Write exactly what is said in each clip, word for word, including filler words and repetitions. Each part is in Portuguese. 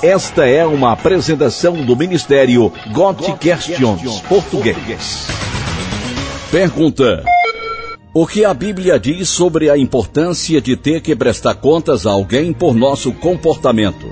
Esta é uma apresentação do Ministério God Questions Português. Pergunta: o que a Bíblia diz sobre a importância de ter que prestar contas a alguém por nosso comportamento?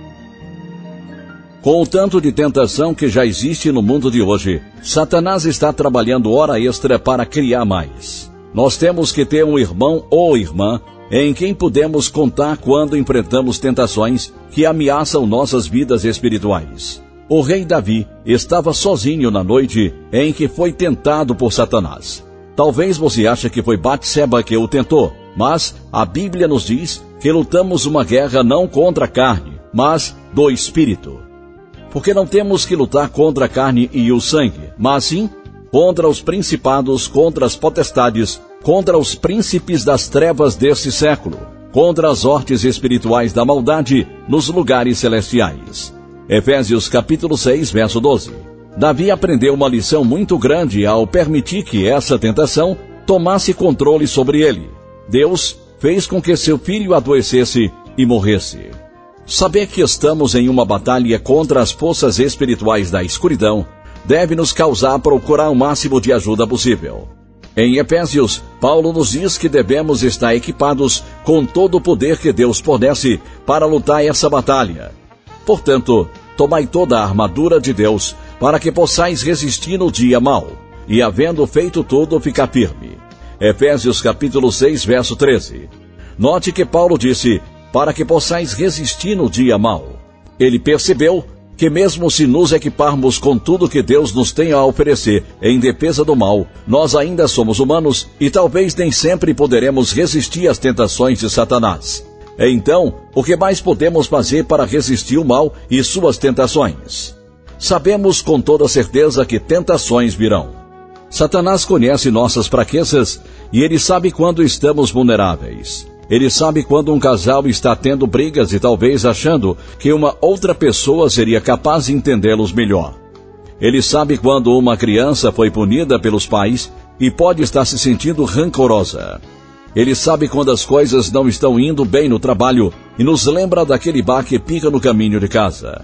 Com o tanto de tentação que já existe no mundo de hoje, Satanás está trabalhando hora extra para criar mais. Nós temos que ter um irmão ou irmã em quem podemos contar quando enfrentamos tentações que ameaçam nossas vidas espirituais. O rei Davi estava sozinho na noite em que foi tentado por Satanás. Talvez você ache que foi Batseba que o tentou, mas a Bíblia nos diz que lutamos uma guerra não contra a carne, mas do Espírito. Porque não temos que lutar contra a carne e o sangue, mas sim contra os principados, contra as potestades, contra os príncipes das trevas deste século, contra as hortes espirituais da maldade nos lugares celestiais. Efésios capítulo seis, verso doze. Davi aprendeu uma lição muito grande ao permitir que essa tentação tomasse controle sobre ele. Deus fez com que seu filho adoecesse e morresse. Saber que estamos em uma batalha contra as forças espirituais da escuridão deve nos causar procurar o máximo de ajuda possível. Em Efésios, Paulo nos diz que devemos estar equipados com todo o poder que Deus fornece para lutar essa batalha. Portanto, tomai toda a armadura de Deus para que possais resistir no dia mau, e havendo feito tudo, ficar firme. Efésios capítulo seis, verso treze. Note que Paulo disse, para que possais resistir no dia mau. Ele percebeu que mesmo se nos equiparmos com tudo que Deus nos tem a oferecer em defesa do mal, nós ainda somos humanos e talvez nem sempre poderemos resistir às tentações de Satanás. Então, o que mais podemos fazer para resistir o mal e suas tentações? Sabemos com toda certeza que tentações virão. Satanás conhece nossas fraquezas e ele sabe quando estamos vulneráveis. Ele sabe quando um casal está tendo brigas e talvez achando que uma outra pessoa seria capaz de entendê-los melhor. Ele sabe quando uma criança foi punida pelos pais e pode estar se sentindo rancorosa. Ele sabe quando as coisas não estão indo bem no trabalho e nos lembra daquele bar que pica no caminho de casa.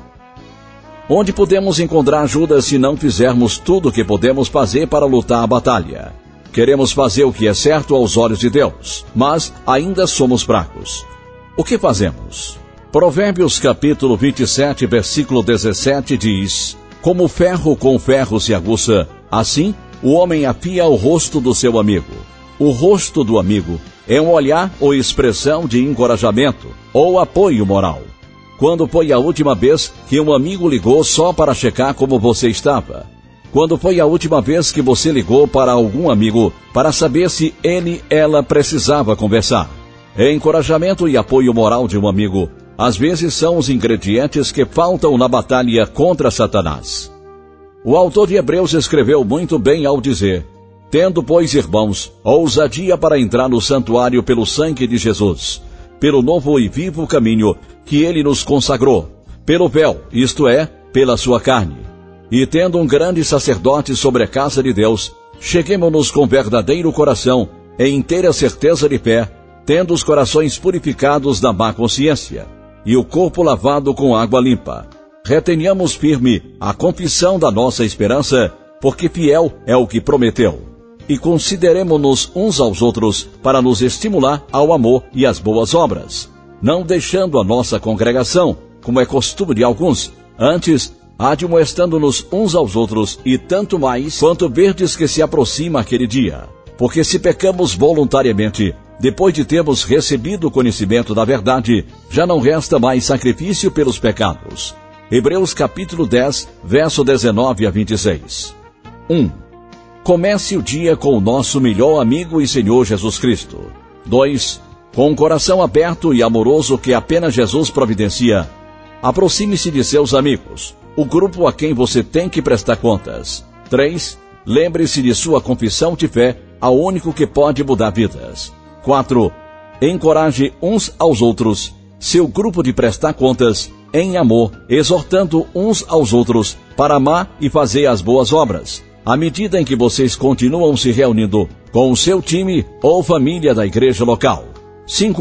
Onde podemos encontrar ajuda se não fizermos tudo o que podemos fazer para lutar a batalha? Queremos fazer o que é certo aos olhos de Deus, mas ainda somos fracos. O que fazemos? Provérbios capítulo vinte e sete, versículo dezessete diz: como ferro com ferro se aguça, assim o homem afia o rosto do seu amigo. O rosto do amigo é um olhar ou expressão de encorajamento ou apoio moral. Quando foi a última vez que um amigo ligou só para checar como você estava? Quando foi a última vez que você ligou para algum amigo para saber se ele, ela precisava conversar? Encorajamento e apoio moral de um amigo, às vezes são os ingredientes que faltam na batalha contra Satanás. O autor de Hebreus escreveu muito bem ao dizer: tendo, pois, irmãos, ousadia para entrar no santuário pelo sangue de Jesus, pelo novo e vivo caminho que ele nos consagrou, pelo véu, isto é, pela sua carne. E tendo um grande sacerdote sobre a casa de Deus, cheguemo-nos com verdadeiro coração, em inteira certeza de fé, tendo os corações purificados da má consciência, e o corpo lavado com água limpa. Retenhamos firme a confissão da nossa esperança, porque fiel é o que prometeu. E consideremo-nos uns aos outros para nos estimular ao amor e às boas obras, não deixando a nossa congregação, como é costume de alguns, antes admoestando-nos uns aos outros, e tanto mais quanto verdes que se aproxima aquele dia. Porque se pecamos voluntariamente, depois de termos recebido o conhecimento da verdade, já não resta mais sacrifício pelos pecados. Hebreus capítulo dez, verso dezenove a vinte e seis. um. Comece o dia com o nosso melhor amigo e Senhor Jesus Cristo. dois. Com um coração aberto e amoroso que apenas Jesus providencia, aproxime-se de seus amigos, o grupo a quem você tem que prestar contas. três. Lembre-se de sua confissão de fé ao único que pode mudar vidas. quatro. Encoraje uns aos outros, seu grupo de prestar contas, em amor, exortando uns aos outros para amar e fazer as boas obras, à medida em que vocês continuam se reunindo com o seu time ou família da igreja local. cinco.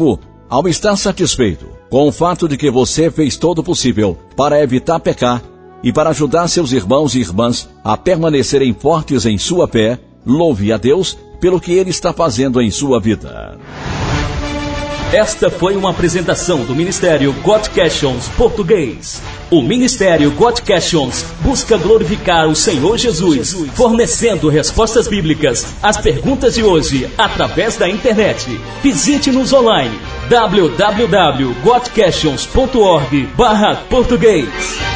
Ao estar satisfeito com o fato de que você fez todo o possível para evitar pecar e para ajudar seus irmãos e irmãs a permanecerem fortes em sua fé, louve a Deus pelo que Ele está fazendo em sua vida. Esta foi uma apresentação do Ministério God Questions Português. O Ministério God Questions busca glorificar o Senhor Jesus, fornecendo respostas bíblicas às perguntas de hoje através da internet. Visite-nos online w w w ponto god questions ponto org barra português.